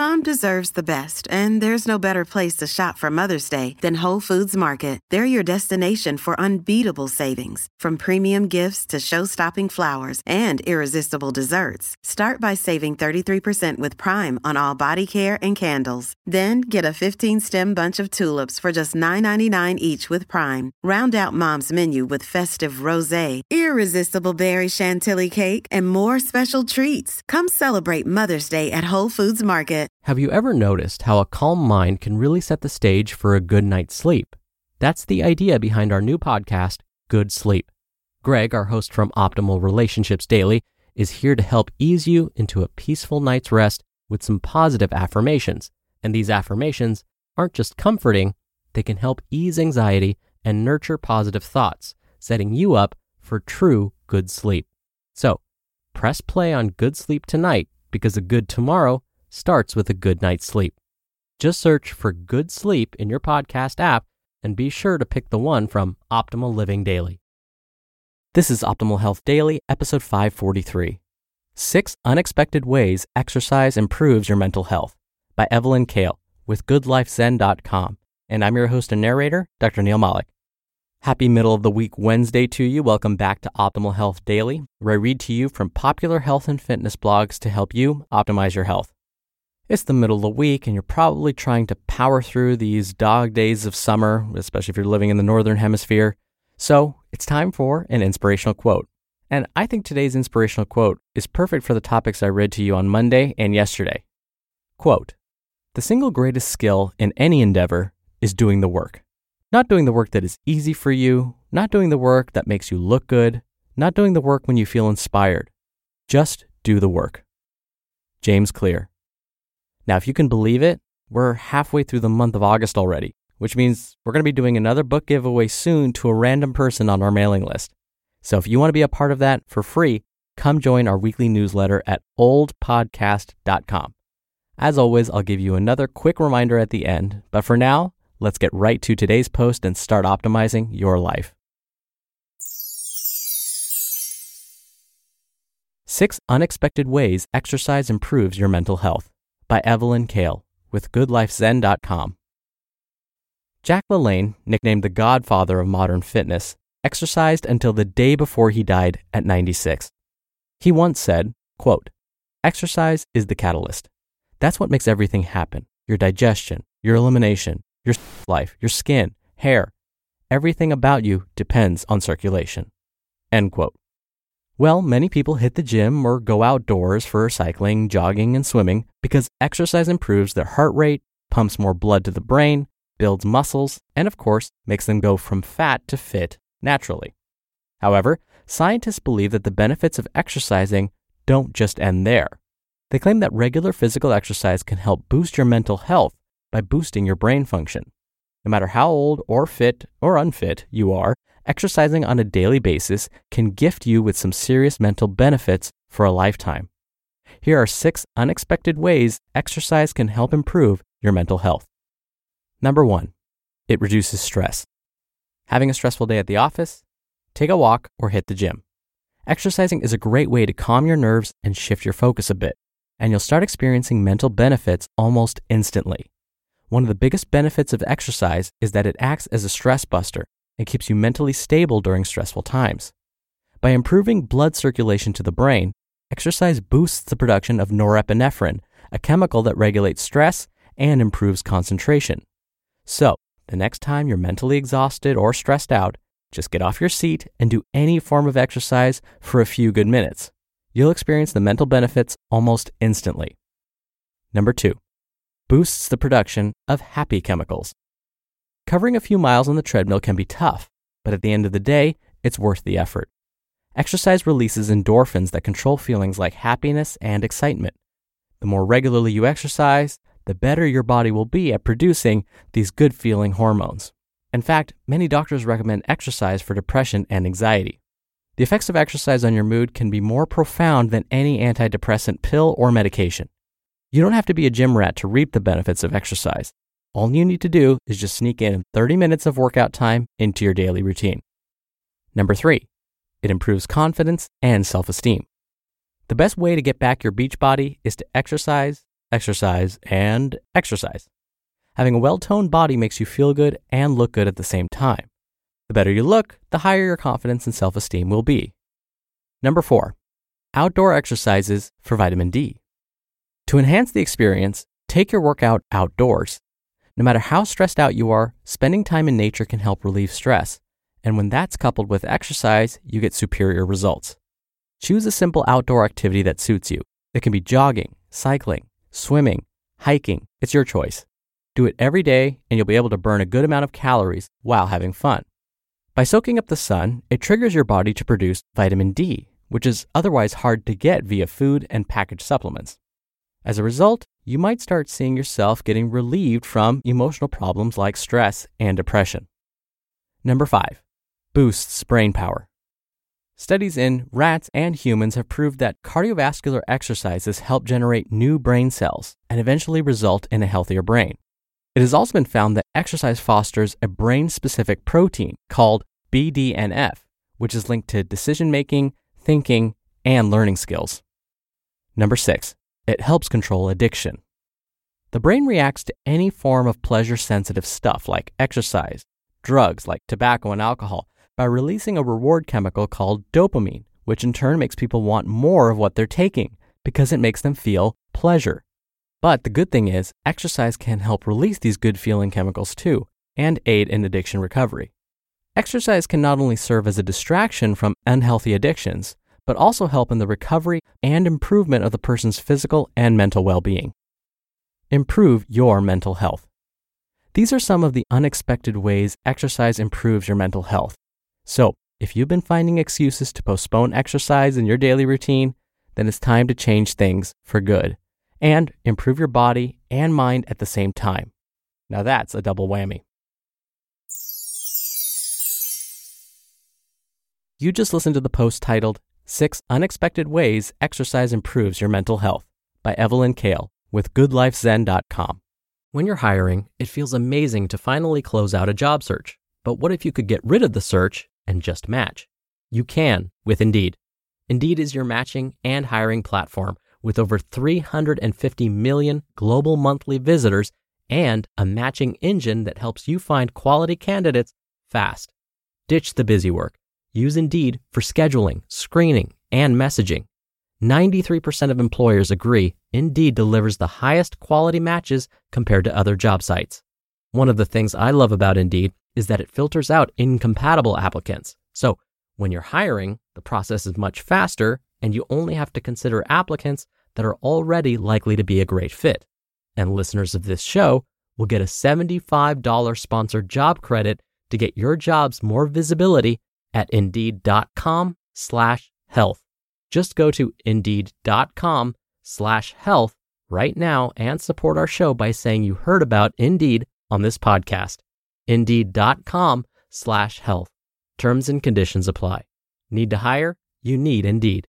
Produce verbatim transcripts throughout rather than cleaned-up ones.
Mom deserves the best, and there's no better place to shop for Mother's Day than Whole Foods Market. They're your destination for unbeatable savings, from premium gifts to show-stopping flowers and irresistible desserts. Start by saving thirty-three percent with Prime on all body care and candles. Then get a fifteen-stem bunch of tulips for just nine ninety-nine each with Prime. Round out Mom's menu with festive rosé, irresistible berry chantilly cake, and more special treats. Come celebrate Mother's Day at Whole Foods Market. Have you ever noticed how a calm mind can really set the stage for a good night's sleep? That's the idea behind our new podcast, Good Sleep. Greg, our host from Optimal Relationships Daily, is here to help ease you into a peaceful night's rest with some positive affirmations. And these affirmations aren't just comforting, they can help ease anxiety and nurture positive thoughts, setting you up for true good sleep. So, press play on Good Sleep tonight because a good tomorrow starts with a good night's sleep. Just search for Good Sleep in your podcast app and be sure to pick the one from Optimal Living Daily. This is Optimal Health Daily, episode five forty-three. Six Unexpected Ways Exercise Improves Your Mental Health by Evelyn Kale with good life zen dot com. And I'm your host and narrator, Doctor Neil Malik. Happy middle of the week Wednesday to you. Welcome back to Optimal Health Daily, where I read to you from popular health and fitness blogs to help you optimize your health. It's the middle of the week, and you're probably trying to power through these dog days of summer, especially if you're living in the Northern Hemisphere. So it's time for an inspirational quote. And I think today's inspirational quote is perfect for the topics I read to you on Monday and yesterday. Quote, "The single greatest skill in any endeavor is doing the work. Not doing the work that is easy for you, not doing the work that makes you look good, not doing the work when you feel inspired. Just do the work." James Clear. Now, if you can believe it, we're halfway through the month of August already, which means we're going to be doing another book giveaway soon to a random person on our mailing list. So if you want to be a part of that for free, come join our weekly newsletter at old podcast dot com. As always, I'll give you another quick reminder at the end, but for now, let's get right to today's post and start optimizing your life. Six Unexpected Ways Exercise Improves Your Mental Health by Evelyn Kale with good life zen dot com. Jack LaLanne, nicknamed the godfather of modern fitness, exercised until the day before he died at ninety-six. He once said, quote, "Exercise is the catalyst. That's what makes everything happen. Your digestion, your elimination, your life, your skin, hair. Everything about you depends on circulation." End quote. Well, many people hit the gym or go outdoors for cycling, jogging, and swimming because exercise improves their heart rate, pumps more blood to the brain, builds muscles, and of course, makes them go from fat to fit naturally. However, scientists believe that the benefits of exercising don't just end there. They claim that regular physical exercise can help boost your mental health by boosting your brain function. No matter how old or fit or unfit you are, exercising on a daily basis can gift you with some serious mental benefits for a lifetime. Here are six unexpected ways exercise can help improve your mental health. Number one, it reduces stress. Having a stressful day at the office? Take a walk or hit the gym. Exercising is a great way to calm your nerves and shift your focus a bit, and you'll start experiencing mental benefits almost instantly. One of the biggest benefits of exercise is that it acts as a stress buster and keeps you mentally stable during stressful times. By improving blood circulation to the brain, exercise boosts the production of norepinephrine, a chemical that regulates stress and improves concentration. So, the next time you're mentally exhausted or stressed out, just get off your seat and do any form of exercise for a few good minutes. You'll experience the mental benefits almost instantly. Number two, boosts the production of happy chemicals. Covering a few miles on the treadmill can be tough, but at the end of the day, it's worth the effort. Exercise releases endorphins that control feelings like happiness and excitement. The more regularly you exercise, the better your body will be at producing these good-feeling hormones. In fact, many doctors recommend exercise for depression and anxiety. The effects of exercise on your mood can be more profound than any antidepressant pill or medication. You don't have to be a gym rat to reap the benefits of exercise. All you need to do is just sneak in thirty minutes of workout time into your daily routine. Number three, it improves confidence and self-esteem. The best way to get back your beach body is to exercise exercise, and exercise. Having a well-toned body makes you feel good and look good at the same time. The better you look, the higher your confidence and self-esteem will be. Number four, outdoor exercises for vitamin D. To enhance the experience, take your workout outdoors. No matter how stressed out you are, spending time in nature can help relieve stress. And when that's coupled with exercise, you get superior results. Choose a simple outdoor activity that suits you. It can be jogging, cycling, swimming, hiking. It's your choice. Do it every day and you'll be able to burn a good amount of calories while having fun. By soaking up the sun, it triggers your body to produce vitamin D, which is otherwise hard to get via food and packaged supplements. As a result, you might start seeing yourself getting relieved from emotional problems like stress and depression. Number five, boosts brain power. Studies in rats and humans have proved that cardiovascular exercises help generate new brain cells and eventually result in a healthier brain. It has also been found that exercise fosters a brain-specific protein called B D N F, which is linked to decision-making, thinking, and learning skills. Number six, it helps control addiction. The brain reacts to any form of pleasure-sensitive stuff like exercise, drugs like tobacco and alcohol by releasing a reward chemical called dopamine, which in turn makes people want more of what they're taking because it makes them feel pleasure. But the good thing is, exercise can help release these good-feeling chemicals too and aid in addiction recovery. Exercise can not only serve as a distraction from unhealthy addictions, but also help in the recovery and improvement of the person's physical and mental well-being. Improve your mental health. These are some of the unexpected ways exercise improves your mental health. So, if you've been finding excuses to postpone exercise in your daily routine, then it's time to change things for good and improve your body and mind at the same time. Now that's a double whammy. You just listened to the post titled Six Unexpected Ways Exercise Improves Your Mental Health by Evelyn Kale with good life zen dot com. When you're hiring, it feels amazing to finally close out a job search. But what if you could get rid of the search and just match? You can with Indeed. Indeed is your matching and hiring platform with over three hundred fifty million global monthly visitors and a matching engine that helps you find quality candidates fast. Ditch the busy work. Use Indeed for scheduling, screening, and messaging. ninety-three percent of employers agree Indeed delivers the highest quality matches compared to other job sites. One of the things I love about Indeed is that it filters out incompatible applicants. So when you're hiring, the process is much faster and you only have to consider applicants that are already likely to be a great fit. And listeners of this show will get a seventy-five dollars sponsored job credit to get your jobs more visibility at indeed.com slash health. Just go to indeed.com slash health right now and support our show by saying you heard about Indeed on this podcast. Indeed.com slash health. Terms and conditions apply. Need to hire? You need Indeed.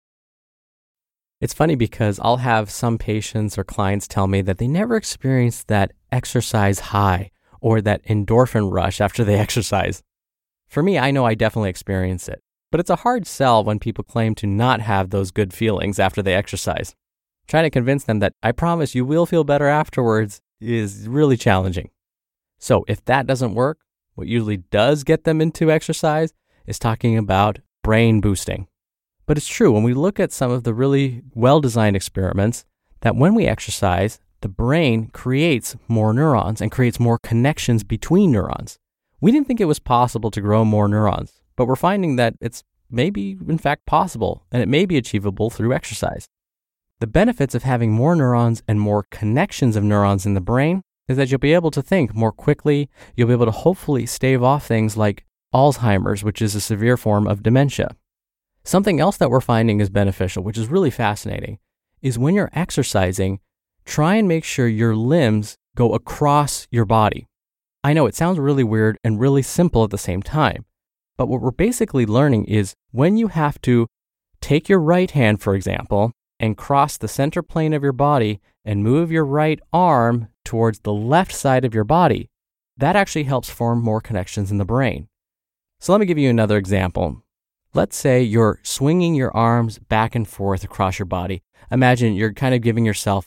It's funny because I'll have some patients or clients tell me that they never experienced that exercise high or that endorphin rush after they exercise. For me, I know I definitely experience it, but it's a hard sell when people claim to not have those good feelings after they exercise. Trying to convince them that I promise you will feel better afterwards is really challenging. So if that doesn't work, what usually does get them into exercise is talking about brain boosting. But it's true when we look at some of the really well-designed experiments that when we exercise, the brain creates more neurons and creates more connections between neurons. We didn't think it was possible to grow more neurons, but we're finding that it's maybe in fact possible and it may be achievable through exercise. The benefits of having more neurons and more connections of neurons in the brain is that you'll be able to think more quickly. You'll be able to hopefully stave off things like Alzheimer's, which is a severe form of dementia. Something else that we're finding is beneficial, which is really fascinating, is when you're exercising, try and make sure your limbs go across your body. I know it sounds really weird and really simple at the same time, but what we're basically learning is when you have to take your right hand, for example, and cross the center plane of your body and move your right arm towards the left side of your body, that actually helps form more connections in the brain. So let me give you another example. Let's say you're swinging your arms back and forth across your body. Imagine you're kind of giving yourself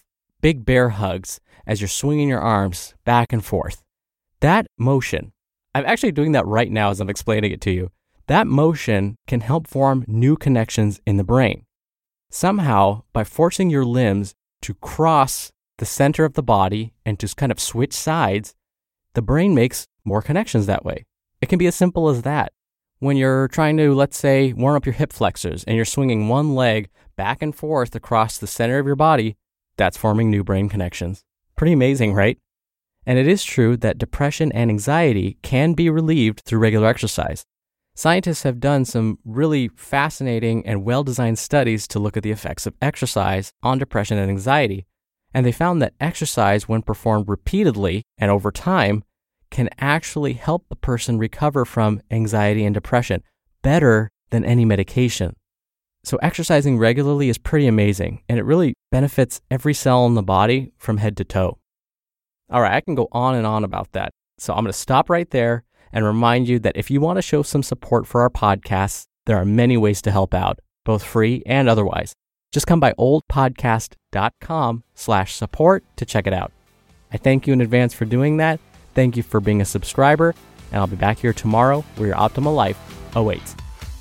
big bear hugs as you're swinging your arms back and forth. That motion, I'm actually doing that right now as I'm explaining it to you. That motion can help form new connections in the brain. Somehow, by forcing your limbs to cross the center of the body and to kind of switch sides, the brain makes more connections that way. It can be as simple as that. When you're trying to, let's say, warm up your hip flexors and you're swinging one leg back and forth across the center of your body, that's forming new brain connections. Pretty amazing, right? And it is true that depression and anxiety can be relieved through regular exercise. Scientists have done some really fascinating and well-designed studies to look at the effects of exercise on depression and anxiety. And they found that exercise, when performed repeatedly and over time, can actually help the person recover from anxiety and depression better than any medication. So exercising regularly is pretty amazing, and it really benefits every cell in the body from head to toe. All right, I can go on and on about that. So I'm going to stop right there and remind you that if you want to show some support for our podcasts, there are many ways to help out, both free and otherwise. Just come by oldpodcast.com slash support to check it out. I thank you in advance for doing that. Thank you for being a subscriber, and I'll be back here tomorrow where your optimal life awaits.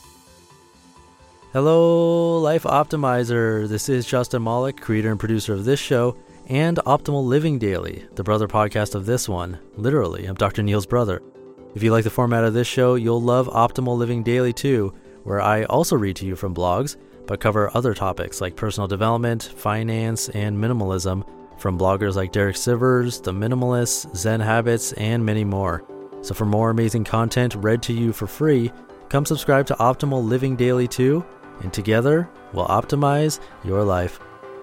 Hello, Life Optimizer. This is Justin Malik, creator and producer of this show and Optimal Living Daily, the brother podcast of this one. Literally, I'm Doctor Neil's brother. If you like the format of this show, you'll love Optimal Living Daily too, where I also read to you from blogs, but cover other topics like personal development, finance, and minimalism from bloggers like Derek Sivers, The Minimalists, Zen Habits, and many more. So for more amazing content read to you for free, come subscribe to Optimal Living Daily too, and together we'll optimize your life.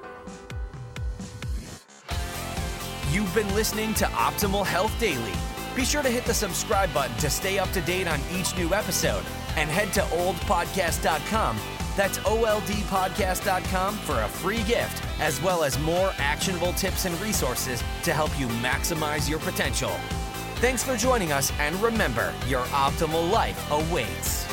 You've been listening to Optimal Health Daily. Be sure to hit the subscribe button to stay up to date on each new episode, and head to old podcast dot com. That's O L D podcast dot com for a free gift, as well as more actionable tips and resources to help you maximize your potential. Thanks for joining us, and remember, your optimal life awaits.